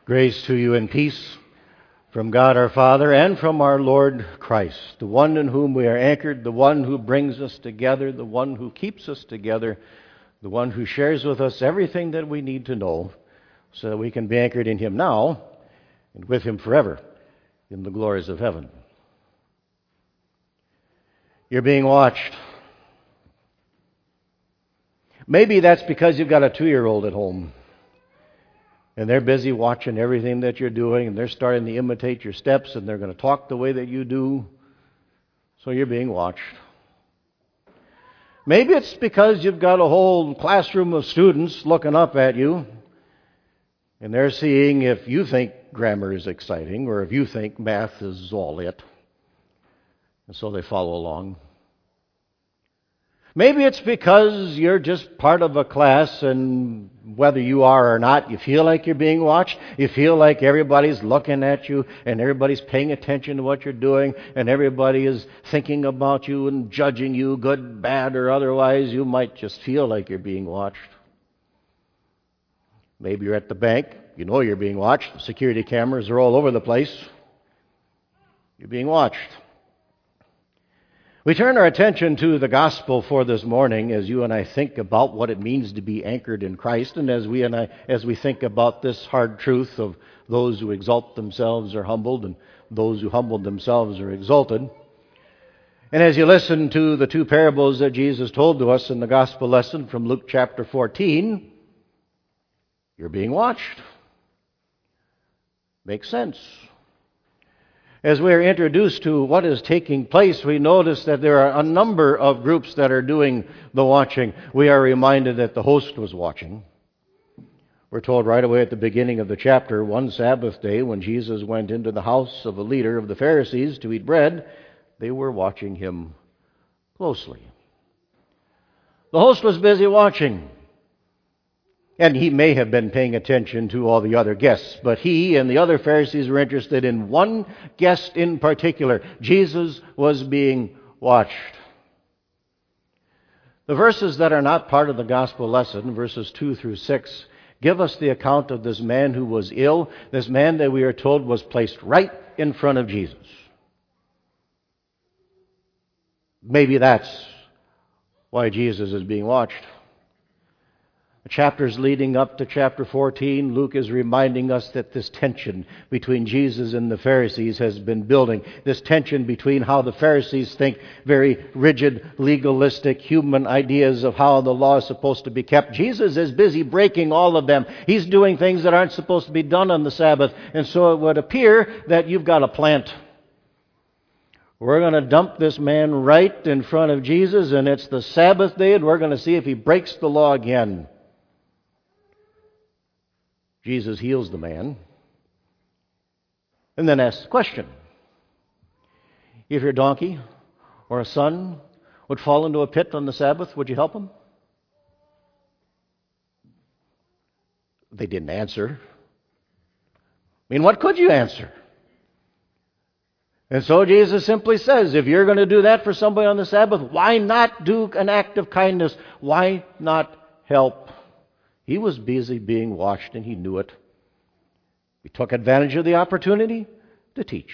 Grace to you and peace from God our Father and from our Lord Christ, the one in whom we are anchored, the one who brings us together, the one who keeps us together, the one who shares with us everything that we need to know so that we can be anchored in Him now and with Him forever in the glories of heaven. You're being watched. Maybe that's because you've got a 2-year-old at home. And they're busy watching everything that you're doing, and they're starting to imitate your steps, and they're going to talk the way that you do. So you're being watched. Maybe it's because you've got a whole classroom of students looking up at you, and they're seeing if you think grammar is exciting, or if you think math is all it. And so they follow along. Maybe it's because you're just part of a class, and whether you are or not, you feel like you're being watched. You feel like everybody's looking at you, and everybody's paying attention to what you're doing, and everybody is thinking about you and judging you, good, bad, or otherwise. You might just feel like you're being watched. Maybe you're at the bank. You know you're being watched. The security cameras are all over the place. You're being watched. We turn our attention to the gospel for this morning as you and I think about what it means to be anchored in Christ, and as we think about this hard truth of those who exalt themselves are humbled and those who humble themselves are exalted. And as you listen to the 2 parables that Jesus told to us in the gospel lesson from Luke chapter 14, you're being watched. Makes sense. As we are introduced to what is taking place, we notice that there are a number of groups that are doing the watching. We are reminded that the host was watching. We're told right away at the beginning of the chapter, one Sabbath day, when Jesus went into the house of a leader of the Pharisees to eat bread, they were watching him closely. The host was busy watching. And he may have been paying attention to all the other guests, but he and the other Pharisees were interested in one guest in particular. Jesus was being watched. The verses that are not part of the gospel lesson, verses 2 through 6, give us the account of this man who was ill, this man that we are told was placed right in front of Jesus. Maybe that's why Jesus is being watched. The chapters leading up to chapter 14, Luke is reminding us that this tension between Jesus and the Pharisees has been building. This tension between how the Pharisees think very rigid, legalistic, human ideas of how the law is supposed to be kept. Jesus is busy breaking all of them. He's doing things that aren't supposed to be done on the Sabbath. And so it would appear that you've got a plant. We're going to dump this man right in front of Jesus, and it's the Sabbath day, and we're going to see if he breaks the law again. Jesus heals the man and then asks the question. If your donkey or a son would fall into a pit on the Sabbath, would you help him? They didn't answer. I mean, what could you answer? And so Jesus simply says, if you're going to do that for somebody on the Sabbath, why not do an act of kindness? Why not help? He was busy being watched, and he knew it. He took advantage of the opportunity to teach.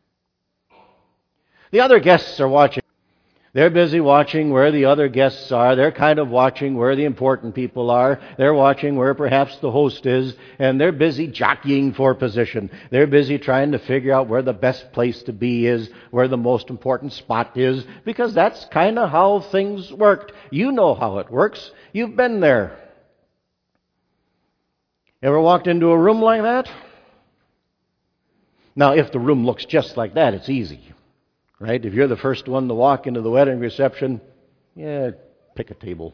The other guests are watching. They're busy watching where the other guests are. They're kind of watching where the important people are. They're watching where perhaps the host is, and they're busy jockeying for position. They're busy trying to figure out where the best place to be is, where the most important spot is, because that's kind of how things worked. You know how it works. You've been there. Ever walked into a room like that? Now, if the room looks just like that, it's easy, right? If you're the first one to walk into the wedding reception, pick a table.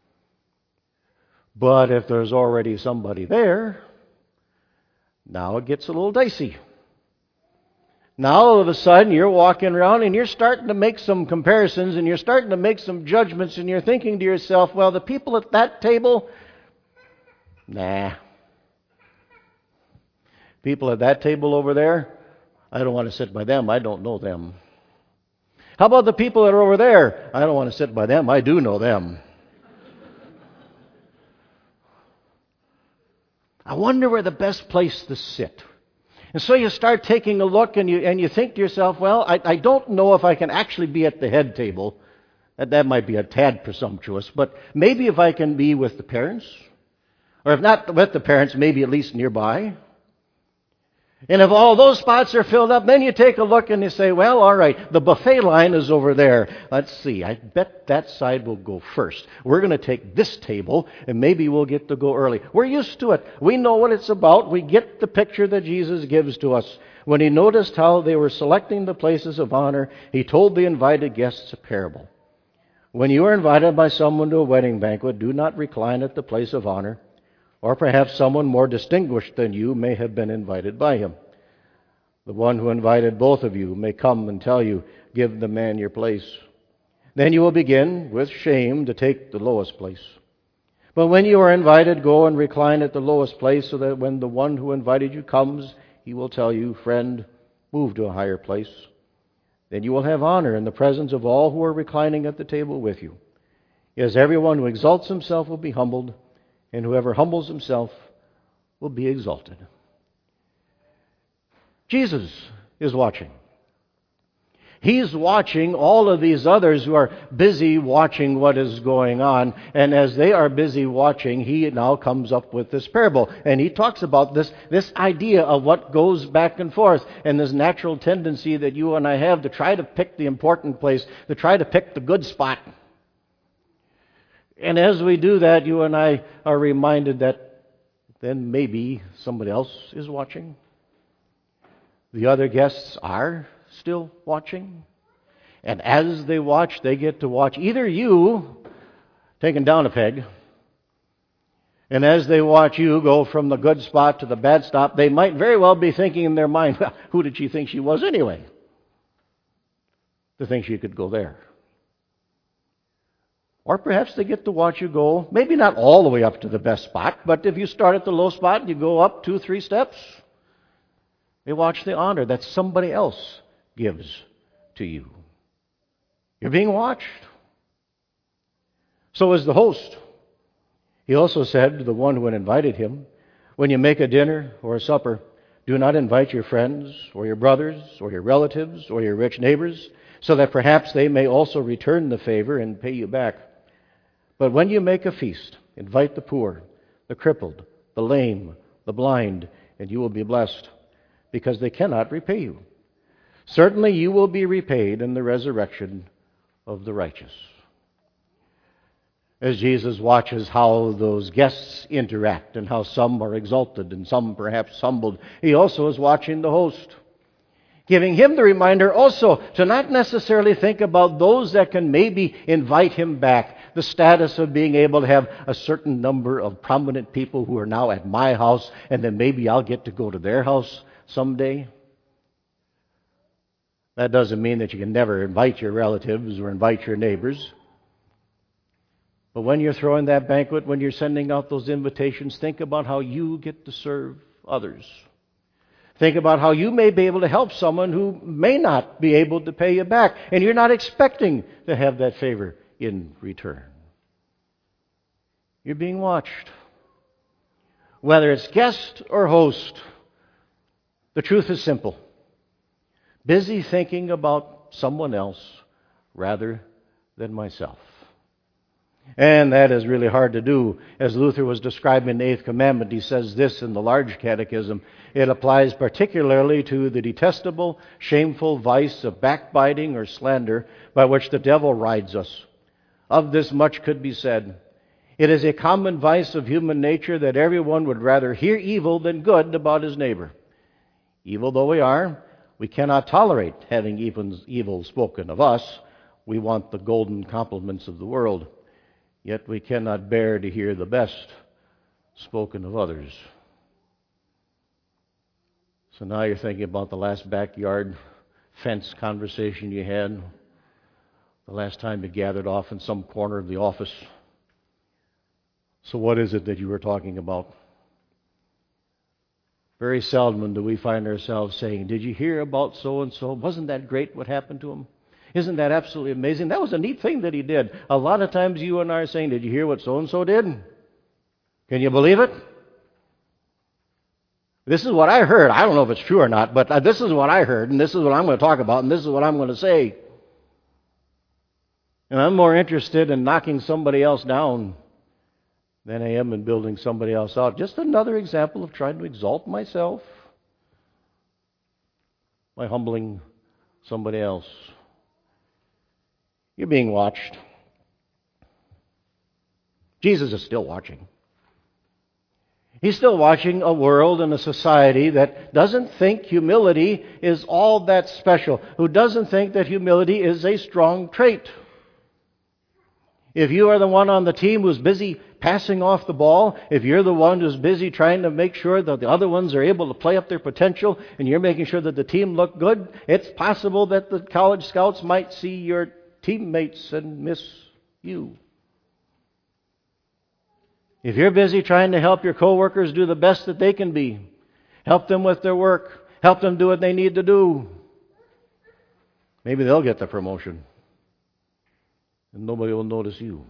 But if there's already somebody there, now it gets a little dicey. Now, all of a sudden, you're walking around and you're starting to make some comparisons and you're starting to make some judgments, and you're thinking to yourself, well, the people at that table, nah. People at that table over there, I don't want to sit by them. I don't know them. How about the people that are over there? I don't want to sit by them. I do know them. I wonder where the best place to sit. And so you start taking a look and you think to yourself, well, I don't know if I can actually be at the head table. That might be a tad presumptuous, but maybe if I can be with the parents, or if not with the parents, maybe at least nearby. And if all those spots are filled up, then you take a look and you say, well, all right, the buffet line is over there. Let's see, I bet that side will go first. We're going to take this table, and maybe we'll get to go early. We're used to it. We know what it's about. We get the picture that Jesus gives to us. When he noticed how they were selecting the places of honor, he told the invited guests a parable. When you are invited by someone to a wedding banquet, do not recline at the place of honor, or perhaps someone more distinguished than you may have been invited by him. The one who invited both of you may come and tell you, give the man your place. Then you will begin, with shame, to take the lowest place. But when you are invited, go and recline at the lowest place, so that when the one who invited you comes, he will tell you, friend, move to a higher place. Then you will have honor in the presence of all who are reclining at the table with you. Yes, everyone who exalts himself will be humbled, and whoever humbles himself will be exalted. Jesus is watching. He's watching all of these others who are busy watching what is going on. And as they are busy watching, he now comes up with this parable. And he talks about this idea of what goes back and forth, and this natural tendency that you and I have to try to pick the important place, to try to pick the good spot. And as we do that, you and I are reminded that then maybe somebody else is watching. The other guests are still watching. And as they watch, they get to watch either you taken down a peg, and as they watch you go from the good spot to the bad spot, they might very well be thinking in their mind, well, who did she think she was anyway, to think she could go there? Or perhaps they get to watch you go, maybe not all the way up to the best spot, but if you start at the low spot and you go up 2-3 steps, they watch the honor that somebody else gives to you. You're being watched. So is the host. He also said to the one who had invited him, when you make a dinner or a supper, do not invite your friends or your brothers or your relatives or your rich neighbors, so that perhaps they may also return the favor and pay you back. But when you make a feast, invite the poor, the crippled, the lame, the blind, and you will be blessed, because they cannot repay you. Certainly you will be repaid in the resurrection of the righteous. As Jesus watches how those guests interact and how some are exalted and some perhaps humbled, he also is watching the host, giving him the reminder also to not necessarily think about those that can maybe invite him back, the status of being able to have a certain number of prominent people who are now at my house, and then maybe I'll get to go to their house someday. That doesn't mean that you can never invite your relatives or invite your neighbors. But when you're throwing that banquet, when you're sending out those invitations, think about how you get to serve others. Think about how you may be able to help someone who may not be able to pay you back, and you're not expecting to have that favor in return. You're being watched. Whether it's guest or host, the truth is simple. Busy thinking about someone else rather than myself. And that is really hard to do. As Luther was describing the Eighth Commandment, he says this in the Large Catechism. It applies particularly to the detestable, shameful vice of backbiting or slander by which the devil rides us. Of this much could be said. It is a common vice of human nature that everyone would rather hear evil than good about his neighbor. Evil though we are, we cannot tolerate having evil spoken of us. We want the golden compliments of the world. Yet we cannot bear to hear the best spoken of others. So now you're thinking about the last backyard fence conversation you had, the last time you gathered off in some corner of the office. So what is it that you were talking about? Very seldom do we find ourselves saying, did you hear about so-and-so? Wasn't that great what happened to him? Isn't that absolutely amazing? That was a neat thing that he did. A lot of times you and I are saying, did you hear what so-and-so did? Can you believe it? This is what I heard. I don't know if it's true or not, but this is what I heard, and this is what I'm going to talk about, and this is what I'm going to say. And I'm more interested in knocking somebody else down than I am in building somebody else out. Just another example of trying to exalt myself by humbling somebody else. You're being watched. Jesus is still watching. He's still watching a world and a society that doesn't think humility is all that special, who doesn't think that humility is a strong trait. If you are the one on the team who's busy passing off the ball, if you're the one who's busy trying to make sure that the other ones are able to play up their potential, and you're making sure that the team look good, it's possible that the college scouts might see your teammates and miss you. If you're busy trying to help your coworkers do the best that they can be, help them with their work, help them do what they need to do, maybe they'll get the promotion. And nobody will notice you.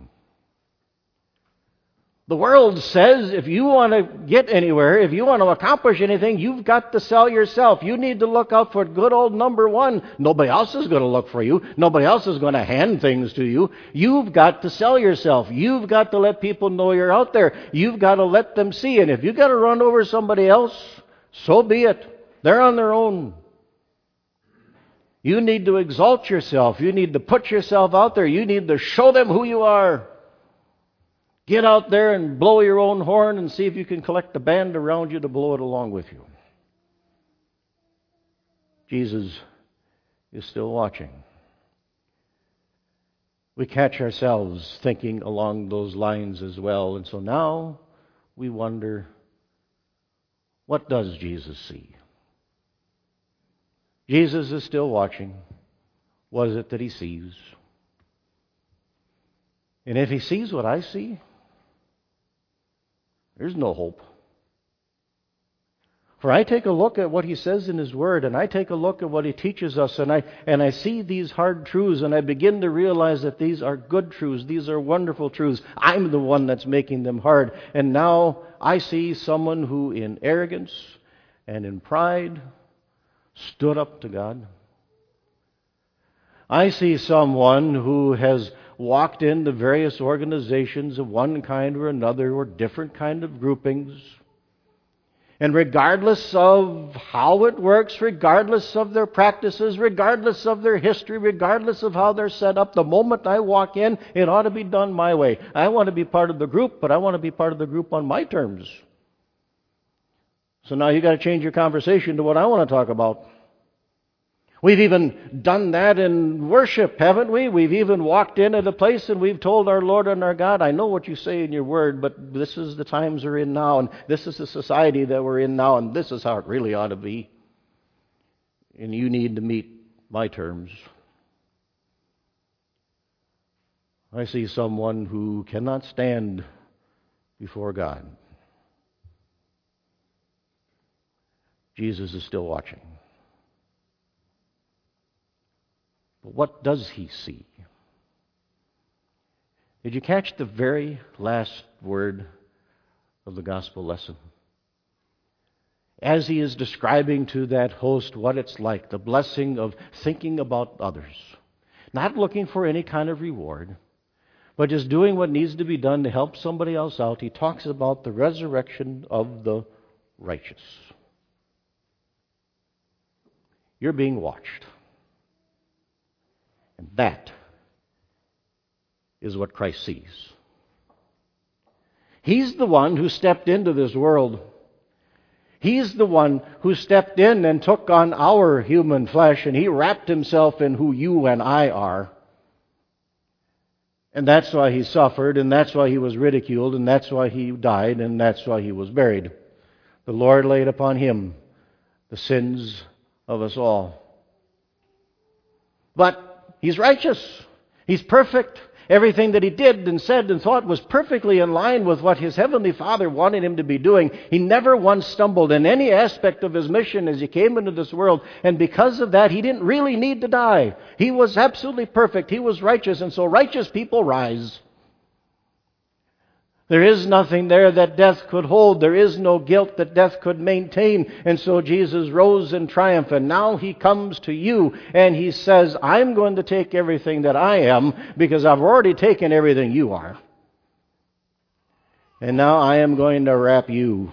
The world says if you want to get anywhere, if you want to accomplish anything, you've got to sell yourself. You need to look out for good old number one. Nobody else is going to look for you. Nobody else is going to hand things to you. You've got to sell yourself. You've got to let people know you're out there. You've got to let them see. And if you've got to run over somebody else, so be it. They're on their own. You need to exalt yourself. You need to put yourself out there. You need to show them who you are. Get out there and blow your own horn and see if you can collect a band around you to blow it along with you. Jesus is still watching. We catch ourselves thinking along those lines as well. And so now we wonder, what does Jesus see? Jesus is still watching. What is it that he sees? And if he sees what I see, there's no hope. For I take a look at what he says in his word, and I take a look at what he teaches us, and I see these hard truths, and I begin to realize that these are good truths, these are wonderful truths. I'm the one that's making them hard. And now I see someone who in arrogance and in pride stood up to God. I see someone who has walked into various organizations of one kind or another, or different kind of groupings. And regardless of how it works, regardless of their practices, regardless of their history, regardless of how they're set up, the moment I walk in, it ought to be done my way. I want to be part of the group, but I want to be part of the group on my terms. So now you've got to change your conversation to what I want to talk about. We've even done that in worship, haven't we? We've even walked in at a place and we've told our Lord and our God, I know what you say in your word, but this is the times we're in now, and this is the society that we're in now, and this is how it really ought to be. And you need to meet my terms. I see someone who cannot stand before God. Jesus is still watching. But what does he see? Did you catch the very last word of the gospel lesson? As he is describing to that host what it's like, the blessing of thinking about others, not looking for any kind of reward, but just doing what needs to be done to help somebody else out, he talks about the resurrection of the righteous. You're being watched. And that is what Christ sees. He's the one who stepped into this world. He's the one who stepped in and took on our human flesh, and he wrapped himself in who you and I are. And that's why he suffered, and that's why he was ridiculed, and that's why he died, and that's why he was buried. The Lord laid upon him the sins of us all. But he's righteous. He's perfect. Everything that he did and said and thought was perfectly in line with what his heavenly Father wanted him to be doing. He never once stumbled in any aspect of his mission as he came into this world. And because of that, he didn't really need to die. He was absolutely perfect. He was righteous. And so righteous people rise. There is nothing there that death could hold. There is no guilt that death could maintain. And so Jesus rose in triumph, and now He comes to you and He says, I'm going to take everything that I am because I've already taken everything you are. And now I am going to wrap you.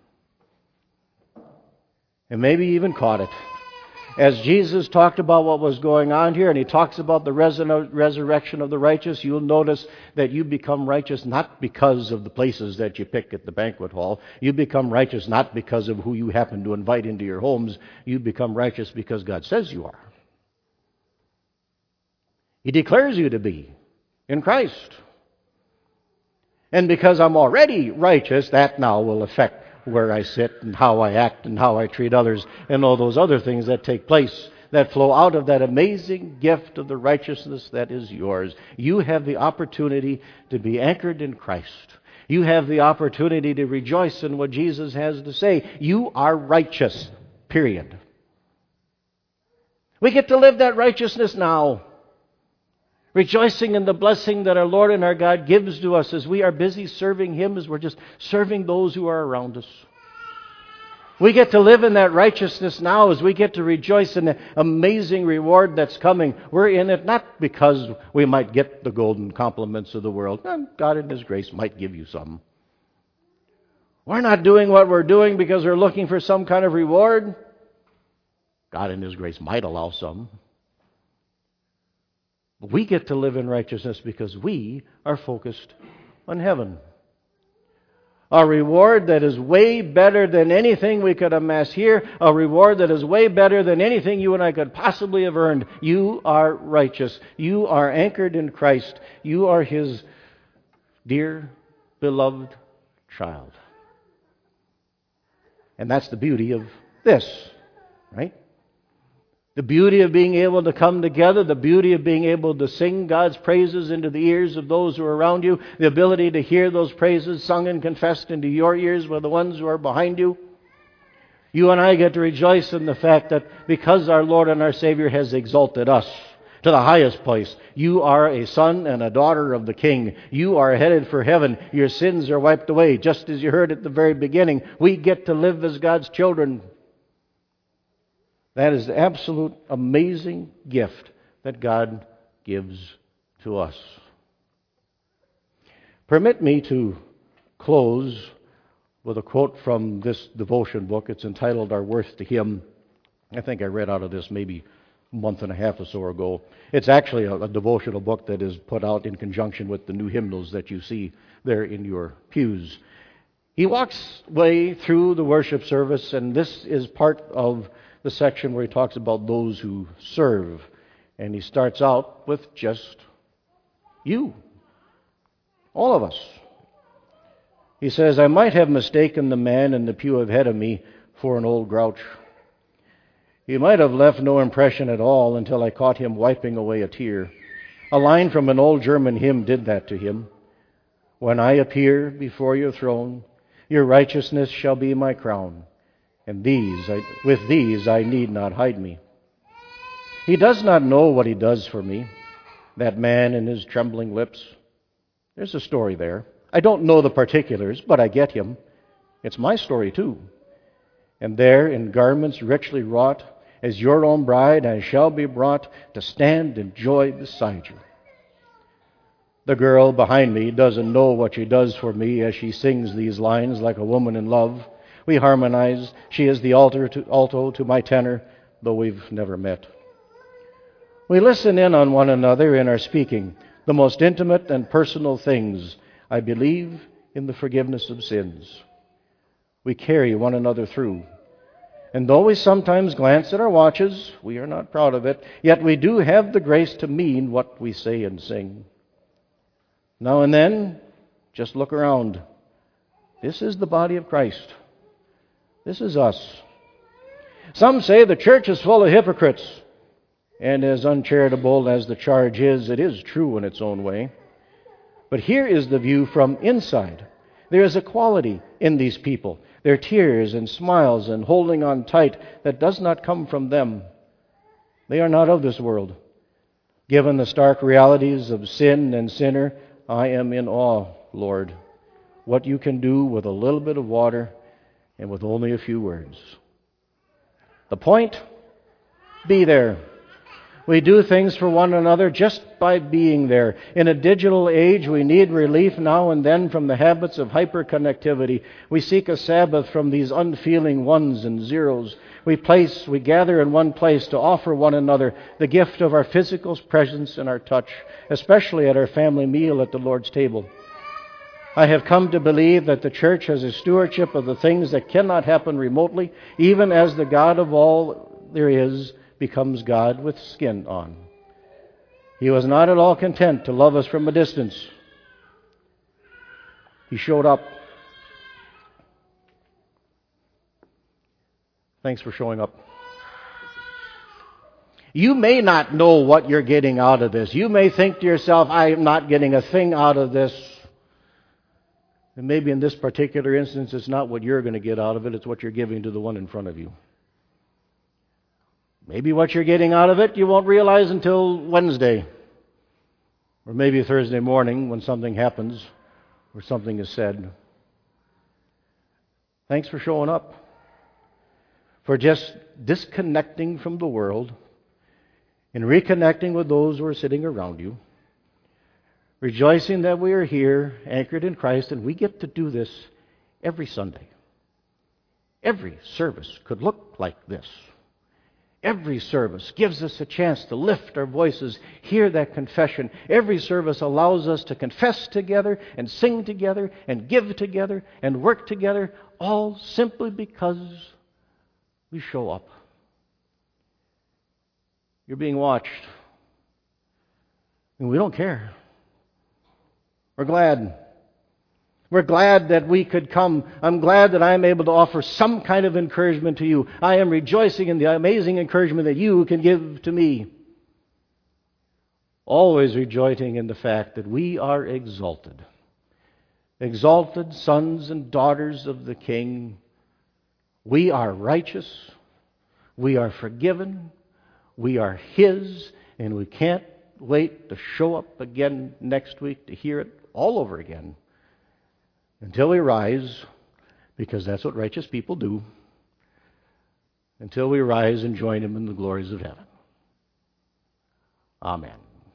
And maybe you even caught it. As Jesus talked about what was going on here, and He talks about the resurrection of the righteous, you'll notice that you become righteous not because of the places that you pick at the banquet hall. You become righteous not because of who you happen to invite into your homes. You become righteous because God says you are. He declares you to be in Christ. And because I'm already righteous, that now will affect where I sit and how I act and how I treat others and all those other things that take place that flow out of that amazing gift of the righteousness that is yours. You have the opportunity to be anchored in Christ. You have the opportunity to rejoice in what Jesus has to say. You are righteous, period. We get to live that righteousness now, rejoicing in the blessing that our Lord and our God gives to us as we are busy serving Him, as we're just serving those who are around us. We get to live in that righteousness now as we get to rejoice in the amazing reward that's coming. We're in it not because we might get the golden compliments of the world. God in His grace might give you some. We're not doing what we're doing because we're looking for some kind of reward. God in His grace might allow some. We get to live in righteousness because we are focused on heaven. A reward that is way better than anything we could amass here. A reward that is way better than anything you and I could possibly have earned. You are righteous. You are anchored in Christ. You are His dear, beloved child. And that's the beauty of this, right? The beauty of being able to come together, the beauty of being able to sing God's praises into the ears of those who are around you, the ability to hear those praises sung and confessed into your ears by the ones who are behind you. You and I get to rejoice in the fact that because our Lord and our Savior has exalted us to the highest place, you are a son and a daughter of the King. You are headed for heaven. Your sins are wiped away, just as you heard at the very beginning. We get to live as God's children. That is the absolute amazing gift that God gives to us. Permit me to close with a quote from this devotion book. It's entitled Our Worth to Him. I think I read out of this maybe a month and a half or so ago. It's actually a devotional book that is put out in conjunction with the new hymnals that you see there in your pews. He walks way through the worship service, and this is part of the section where he talks about those who serve. And he starts out with just you. All of us. He says, I might have mistaken the man in the pew ahead of me for an old grouch. He might have left no impression at all until I caught him wiping away a tear. A line from an old German hymn did that to him. When I appear before your throne, your righteousness shall be my crown. And with these I need not hide me. He does not know what he does for me, that man and his trembling lips. There's a story there. I don't know the particulars, but I get him. It's my story too. And there, in garments richly wrought, as your own bride I shall be brought to stand in joy beside you. The girl behind me doesn't know what she does for me as she sings these lines like a woman in love. We harmonize. She is the alto to my tenor, though we've never met. We listen in on one another in our speaking, the most intimate and personal things. I believe in the forgiveness of sins. We carry one another through. And though we sometimes glance at our watches, we are not proud of it, yet we do have the grace to mean what we say and sing. Now and then, just look around. This is the body of Christ. This is us. Some say the church is full of hypocrites. And as uncharitable as the charge is, it is true in its own way. But here is the view from inside. There is a quality in these people. Their tears and smiles and holding on tight that does not come from them. They are not of this world. Given the stark realities of sin and sinner, I am in awe, Lord. what you can do with a little bit of water and with only a few words. The point? Be there. We do things for one another just by being there. In a digital age, we need relief now and then from the habits of hyperconnectivity. We seek a Sabbath from these unfeeling ones and zeros. We gather in one place to offer one another the gift of our physical presence and our touch, especially at our family meal at the Lord's table. I have come to believe that the church has a stewardship of the things that cannot happen remotely, even as the God of all there is becomes God with skin on. He was not at all content to love us from a distance. He showed up. Thanks for showing up. You may not know what you're getting out of this. You may think to yourself, I am not getting a thing out of this. And maybe in this particular instance, it's not what you're going to get out of it, it's what you're giving to the one in front of you. Maybe what you're getting out of it you won't realize until Wednesday. Or maybe Thursday morning when something happens or something is said. Thanks for showing up. For just disconnecting from the world and reconnecting with those who are sitting around you. Rejoicing that we are here, anchored in Christ, and we get to do this every Sunday. Every service could look like this. Every service gives us a chance to lift our voices, hear that confession. Every service allows us to confess together and sing together and give together and work together, all simply because we show up. You're being watched. And we don't care. We're glad. We're glad that we could come. I'm glad that I'm able to offer some kind of encouragement to you. I am rejoicing in the amazing encouragement that you can give to me. Always rejoicing in the fact that we are exalted. Exalted sons and daughters of the King. We are righteous. We are forgiven. We are His. And we can't wait to show up again next week to hear it all over again. Until we rise, because that's what righteous people do, until we rise and join Him in the glories of heaven. Amen.